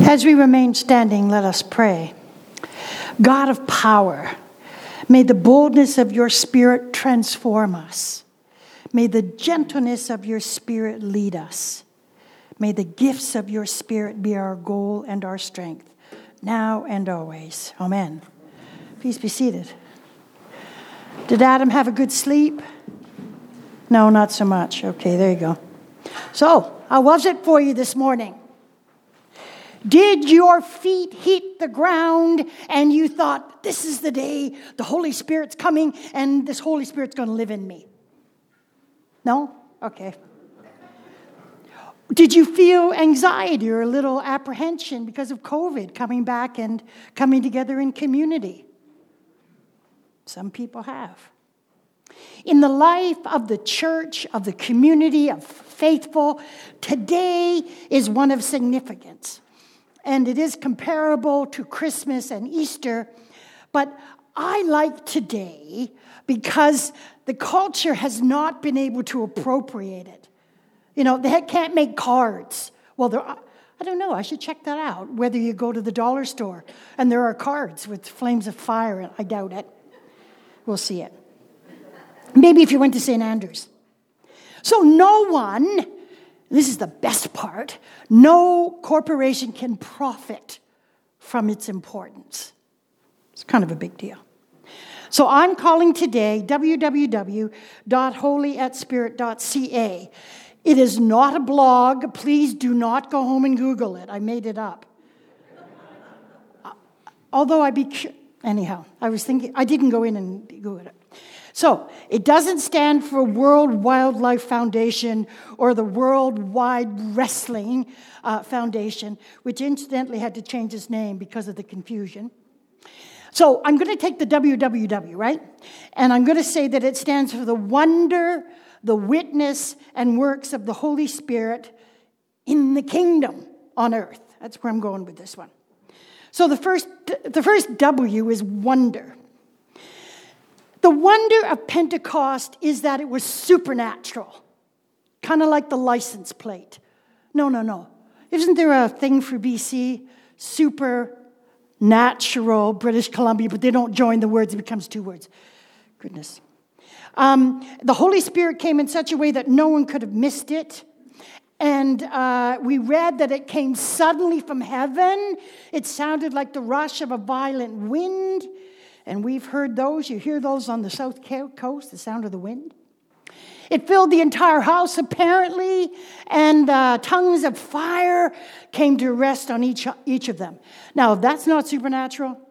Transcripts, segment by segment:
As we remain standing, let us pray. God of power, may the boldness of your Spirit transform us. May the gentleness of your Spirit lead us. May the gifts of your Spirit be our goal and our strength, now and always. Amen. Please be seated. Did Adam have a good sleep? No, not so much. Okay, there you go. So, how was it for you this morning? Did your feet hit the ground and you thought, this is the day the Holy Spirit's coming and this Holy Spirit's going to live in me? No? Okay. Did you feel anxiety or a little apprehension because of COVID coming back and coming together in community? Some people have. In the life of the church, of the community, of faithful, today is one of significance. And it is comparable to Christmas and Easter. But I like today because the culture has not been able to appropriate it. You know, they can't make cards. Well, I don't know. I should check that out, whether you go to the dollar store and there are cards with flames of fire. I doubt it. We'll see it. Maybe if you went to St. Andrews. So no one, this is the best part, no corporation can profit from its importance. It's kind of a big deal. So I'm calling today www.holyaspirit.ca. It is not a blog. Please do not go home and Google it. I made it up. Although anyhow, I was thinking, I didn't go in and Google it. So, it doesn't stand for World Wildlife Foundation or the World Wide Wrestling Foundation, which incidentally had to change its name because of the confusion. So, I'm going to take the WWW, right? And I'm going to say that it stands for the wonder, the witness, and works of the Holy Spirit in the kingdom on earth. That's where I'm going with this one. So, the first W is wonder. The wonder of Pentecost is that it was supernatural, kind of like the license plate. No. Isn't there a thing for BC? Supernatural, British Columbia, but they don't join the words. It becomes two words. Goodness. The Holy Spirit came in such a way that no one could have missed it. And we read that it came suddenly from heaven. It sounded like the rush of a violent wind. And we've heard those. You hear those on the south coast, the sound of the wind. It filled the entire house, apparently, and tongues of fire came to rest on each of them. Now, if that's not supernatural,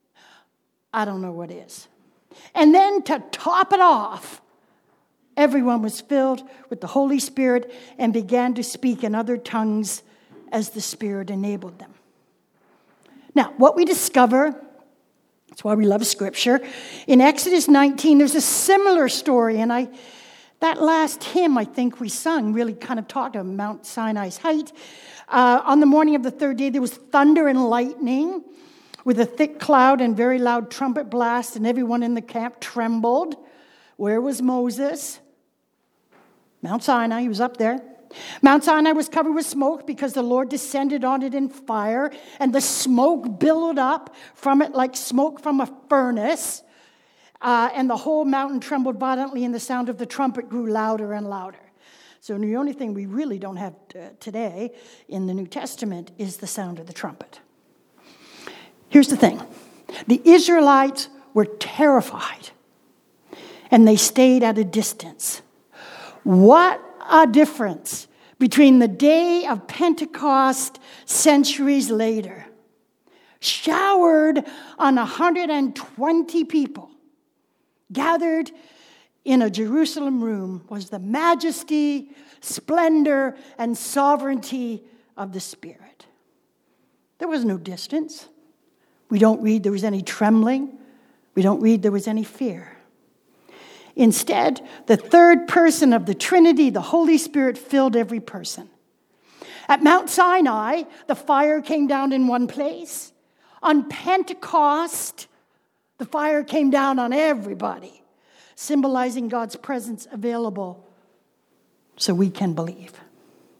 I don't know what is. And then to top it off, everyone was filled with the Holy Spirit and began to speak in other tongues as the Spirit enabled them. Now, what we discover, that's why we love Scripture. In Exodus 19, there's a similar story, and that last hymn I think we sung really kind of talked about Mount Sinai's height. On the morning of the third day, there was thunder and lightning with a thick cloud and very loud trumpet blast, and everyone in the camp trembled. Where was Moses? Mount Sinai, he was up there. Mount Sinai was covered with smoke because the Lord descended on it in fire, and the smoke billowed up from it like smoke from a furnace, and the whole mountain trembled violently, and the sound of the trumpet grew louder and louder. So the only thing we really don't have today in the New Testament is the sound of the trumpet. Here's the thing. The Israelites were terrified, and they stayed at a distance. What a difference between the day of Pentecost centuries later. Showered on 120 people gathered in a Jerusalem room was the majesty, splendor, and sovereignty of the Spirit. There was no distance. We don't read there was any trembling. We don't read there was any fear. Instead, the third person of the Trinity, the Holy Spirit, filled every person. At Mount Sinai, the fire came down in one place. On Pentecost, the fire came down on everybody, symbolizing God's presence available so we can believe.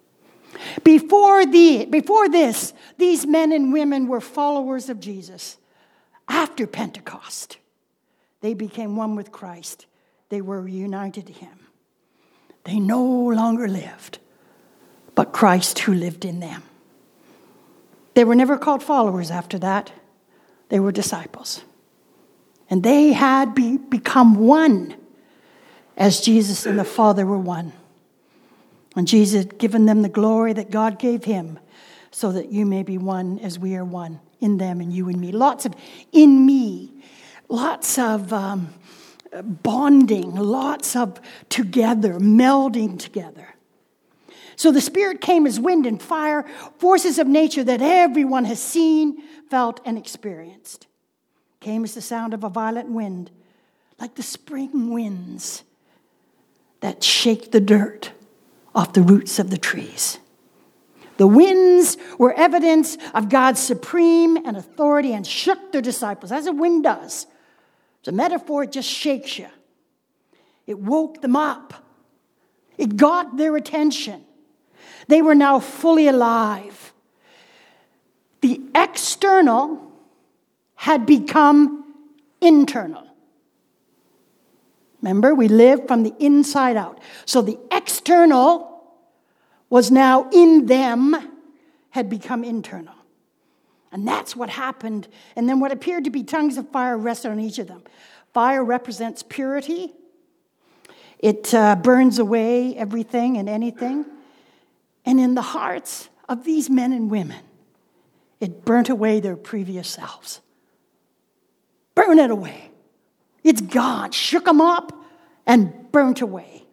Before this, these men and women were followers of Jesus. After Pentecost, they became one with Christ. They were reunited to him. They no longer lived, but Christ who lived in them. They were never called followers after that. They were disciples. And they had become one as Jesus and the Father were one. And Jesus had given them the glory that God gave him so that you may be one as we are one in them and you and me. Lots of in me, lots of bonding, lots of together, melding together. So the Spirit came as wind and fire, forces of nature that everyone has seen, felt, and experienced. Came as the sound of a violent wind, like the spring winds that shake the dirt off the roots of the trees. The winds were evidence of God's supreme and authority and shook their disciples, as a wind does. It's a metaphor, it just shakes you. It woke them up. It got their attention. They were now fully alive. The external had become internal. Remember, we live from the inside out. So the external was now in them, had become internal. And that's what happened. And then what appeared to be tongues of fire rested on each of them. Fire represents purity. It burns away everything and anything. And in the hearts of these men and women, it burnt away their previous selves. Burn it away. It's gone. Shook them up and burnt away.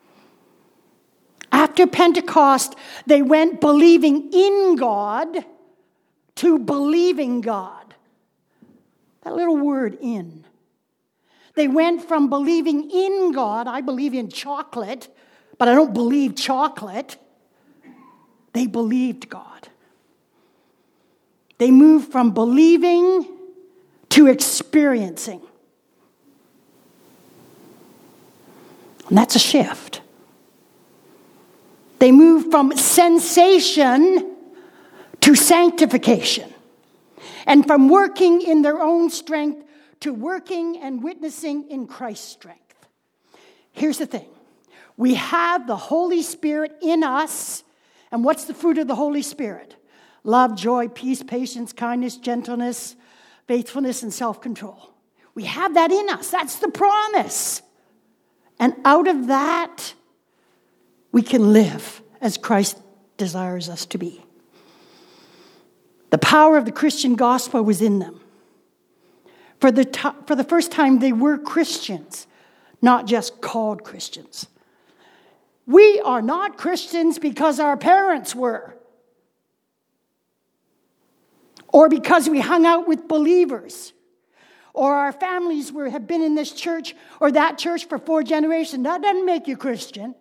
After Pentecost, they went believing in God to believing God. That little word, in. They went from believing in God, I believe in chocolate, but I don't believe chocolate. They believed God. They moved from believing to experiencing. And that's a shift. They moved from sensation to sanctification. And from working in their own strength to working and witnessing in Christ's strength. Here's the thing. We have the Holy Spirit in us. And what's the fruit of the Holy Spirit? Love, joy, peace, patience, kindness, gentleness, faithfulness, and self-control. We have that in us. That's the promise. And out of that, we can live as Christ desires us to be. The power of the Christian gospel was in them. For the first time, they were Christians, not just called Christians. We are not Christians because our parents were, or because we hung out with believers, or our families have been in this church or that church for 4 generations. That doesn't make you Christian.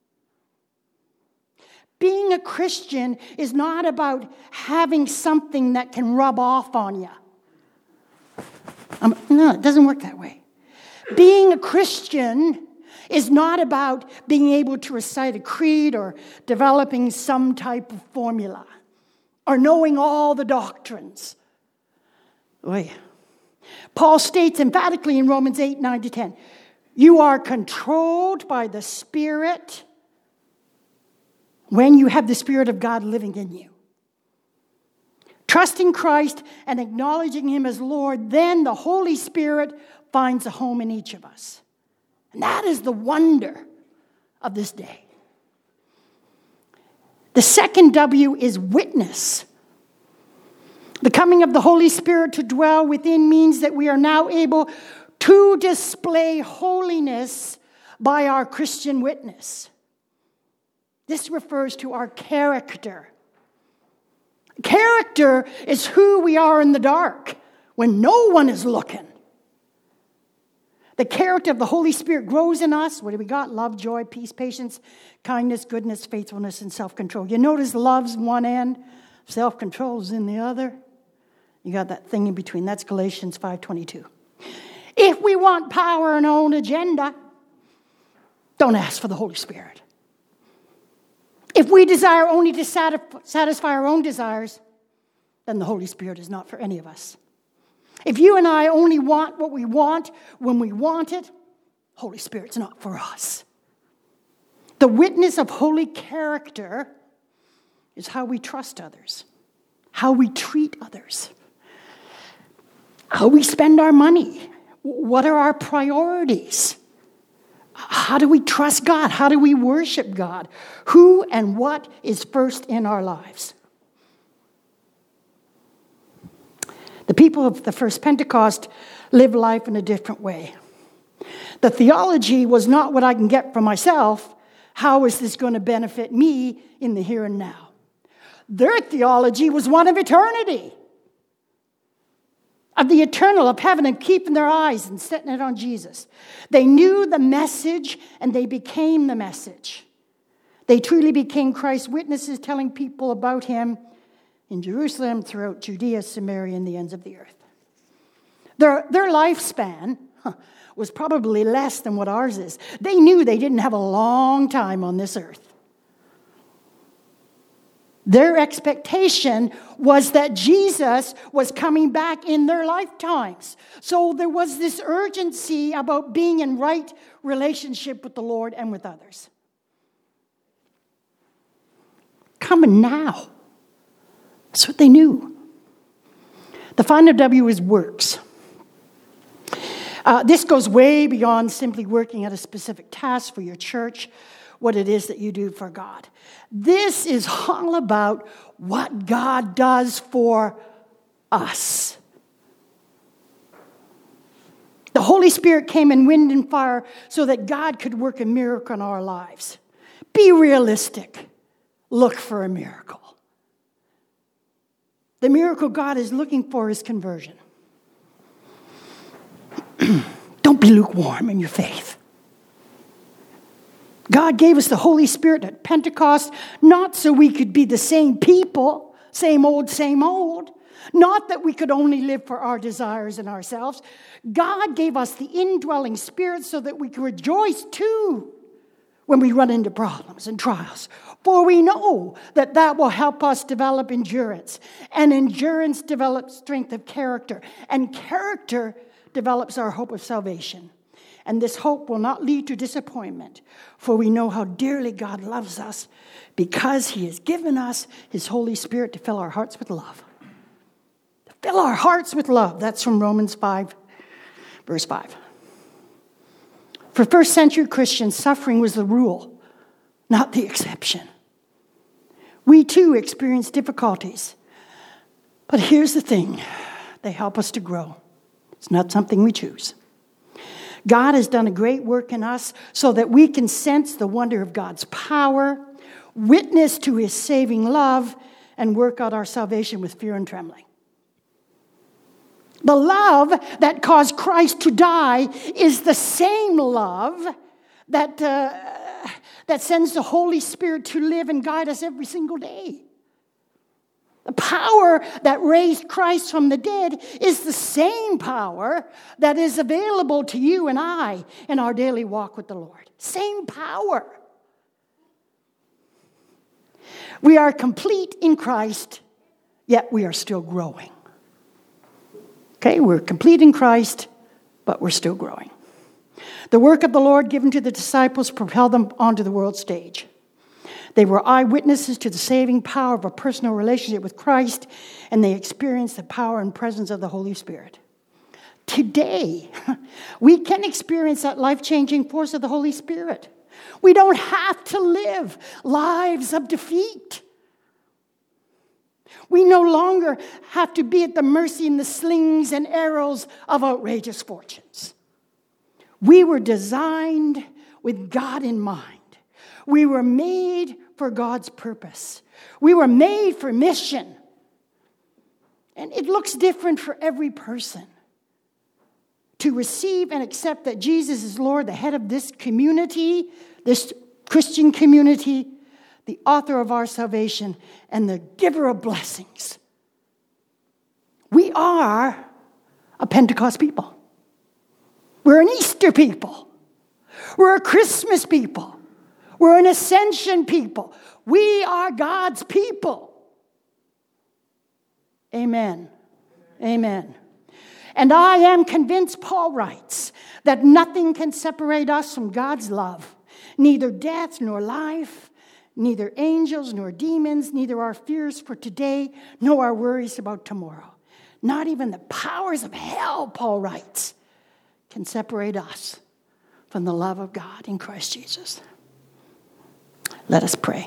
Being a Christian is not about having something that can rub off on you. No, it doesn't work that way. Being a Christian is not about being able to recite a creed or developing some type of formula or knowing all the doctrines. Oy. Paul states emphatically in Romans 8, 9 to 10, you are controlled by the Spirit when you have the Spirit of God living in you. Trusting Christ and acknowledging Him as Lord, then the Holy Spirit finds a home in each of us. And that is the wonder of this day. The second W is witness. The coming of the Holy Spirit to dwell within means that we are now able to display holiness by our Christian witness. This refers to our character. Character is who we are in the dark when no one is looking. The character of the Holy Spirit grows in us. What do we got? Love, joy, peace, patience, kindness, goodness, faithfulness, and self-control. You notice love's one end, self-control is in the other. You got that thing in between. That's Galatians 5:22. If we want power and our own agenda, don't ask for the Holy Spirit. If we desire only to satisfy our own desires, then the Holy Spirit is not for any of us. If you and I only want what we want when we want it, Holy Spirit's not for us. The witness of holy character is how we trust others, how we treat others, how we spend our money. What are our priorities? How do we trust God? How do we worship God? Who and what is first in our lives? The people of the first Pentecost lived life in a different way. The theology was not what I can get for myself. How is this going to benefit me in the here and now? Their theology was one of eternity, of the eternal, of heaven, and keeping their eyes and setting it on Jesus. They knew the message and they became the message. They truly became Christ's witnesses, telling people about him in Jerusalem, throughout Judea, Samaria, and the ends of the earth. Their lifespan was probably less than what ours is. They knew they didn't have a long time on this earth. Their expectation was that Jesus was coming back in their lifetimes. So there was this urgency about being in right relationship with the Lord and with others. Coming now. That's what they knew. The final W is works. This goes way beyond simply working at a specific task for your church, what it is that you do for God. This is all about what God does for us. The Holy Spirit came in wind and fire so that God could work a miracle in our lives. Be realistic. Look for a miracle. The miracle God is looking for is conversion. Don't be lukewarm in your faith. God gave us the Holy Spirit at Pentecost, not so we could be the same people, same old, not that we could only live for our desires and ourselves. God gave us the indwelling Spirit so that we could rejoice too when we run into problems and trials. For we know that that will help us develop endurance, and endurance develops strength of character, and character develops our hope of salvation. And this hope will not lead to disappointment, for we know how dearly God loves us because he has given us his Holy Spirit to fill our hearts with love. To fill our hearts with love. That's from Romans 5, verse 5. For first century Christians, suffering was the rule, not the exception. We too experience difficulties. But here's the thing. They help us to grow. It's not something we choose. God has done a great work in us so that we can sense the wonder of God's power, witness to his saving love, and work out our salvation with fear and trembling. The love that caused Christ to die is the same love that sends the Holy Spirit to live and guide us every single day. The power that raised Christ from the dead is the same power that is available to you and I in our daily walk with the Lord. Same power. We are complete in Christ, yet we are still growing. Okay, we're complete in Christ, but we're still growing. The work of the Lord given to the disciples propelled them onto the world stage. They were eyewitnesses to the saving power of a personal relationship with Christ, and they experienced the power and presence of the Holy Spirit. Today, we can experience that life-changing force of the Holy Spirit. We don't have to live lives of defeat. We no longer have to be at the mercy and the slings and arrows of outrageous fortunes. We were designed with God in mind. We were made for God's purpose. We were made for mission. And it looks different for every person. To receive and accept that Jesus is Lord, the head of this community, this Christian community, the author of our salvation, and the giver of blessings. We are a Pentecost people. We're an Easter people. We're a Christmas people. We're an ascension people. We are God's people. Amen. Amen. And I am convinced, Paul writes, that nothing can separate us from God's love. Neither death nor life, neither angels nor demons, neither our fears for today, nor our worries about tomorrow. Not even the powers of hell, Paul writes, can separate us from the love of God in Christ Jesus. Let us pray.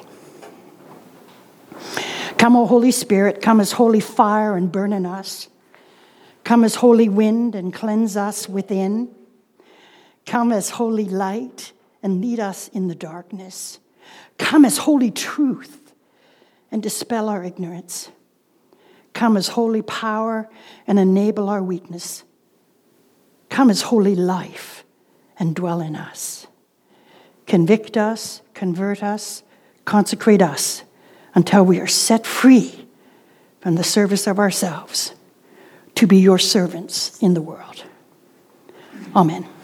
Come, O Holy Spirit, come as holy fire and burn in us. Come as holy wind and cleanse us within. Come as holy light and lead us in the darkness. Come as holy truth and dispel our ignorance. Come as holy power and enable our weakness. Come as holy life and dwell in us. Convict us, convert us, consecrate us until we are set free from the service of ourselves to be your servants in the world. Amen.